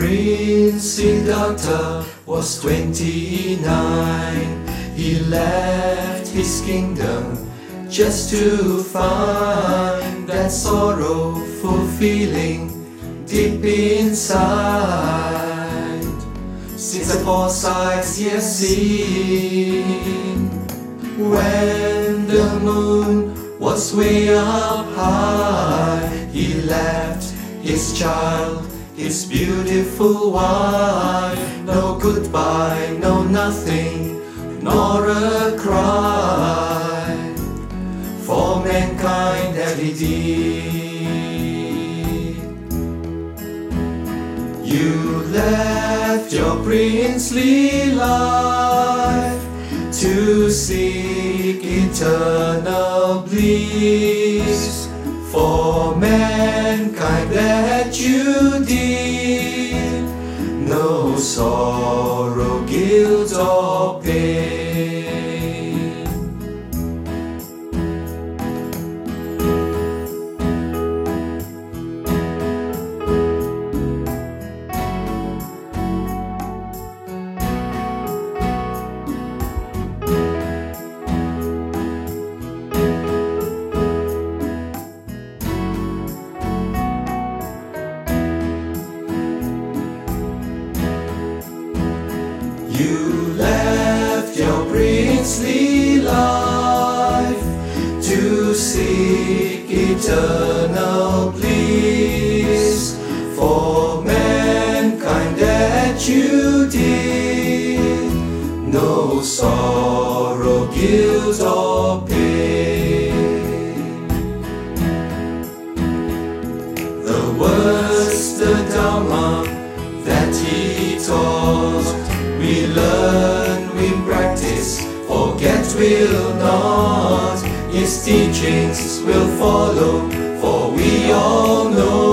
Prince Siddhartha was 29. He left his kingdom just to find that sorrowful feeling deep inside. Since the foresights he has seen, when the moon was way up high, he left his child, his beautiful wife. No goodbye, no nothing, nor a cry for mankind that he did. You left your princely life to seek eternal bliss for mankind that you did. No sorrow, guilt or pain. You left your princely life to seek eternal bliss for mankind that you did. No sorrow, guilt or pain. The words, the Dharma that he taught, we learn, we practice, forget will not. His teachings will follow, for we all know